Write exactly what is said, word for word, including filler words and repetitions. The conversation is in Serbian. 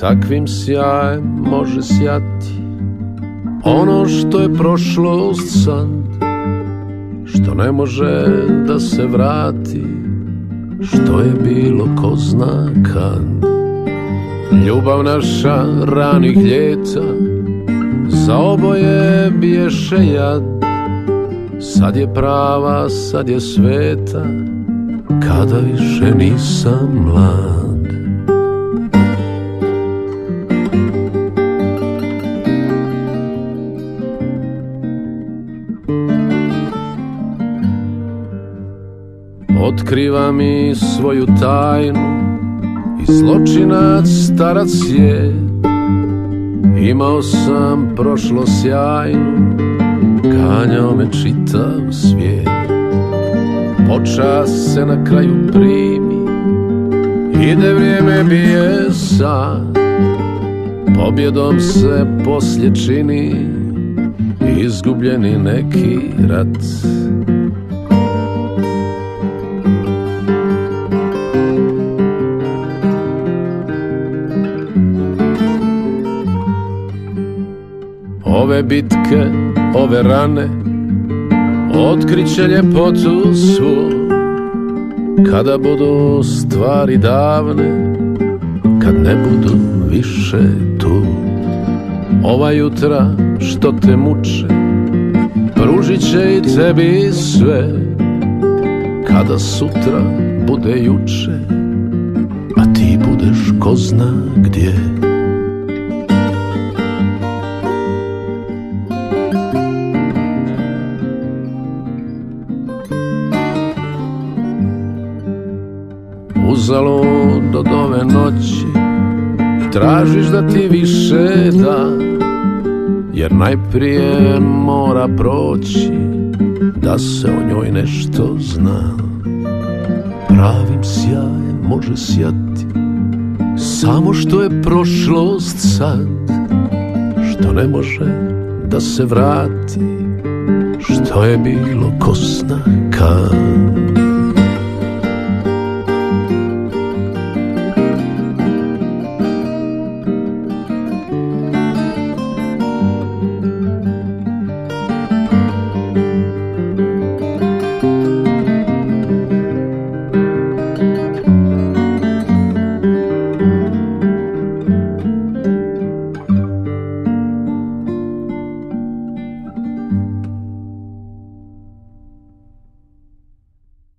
takvim sjajem može sjati ono što je prošlost san, što ne može da se vrati, što je bilo ko zna kad. Ljubav naša ranih ljeta za oboje biješe jad. Sad je prava, sad je sveta, kada više nisam mlad. Otkriva mi svoju tajnu i zločinac starac je. Imao sam prošlo sjajnu, ganjao me čitav svijet. Počast se na kraju primi, ide vrijeme bije sad. Pobjedom se poslije čini izgubljeni neki rat. Ove bitke, ove rane otkriće ljepotu svu, kada budu stvari davne, kad ne budu više tu. Ova jutra što te muče pružit će i tebi sve, kada sutra bude juče, a ti budeš ko zna gdje. Uzalud od ove noći tražiš da ti više da, jer najprije mora proći da se o njoj nešto zna. Pravim sjajem može sjati samo što je prošlost sad, što ne može da se vrati, što je bilo ko zna kad.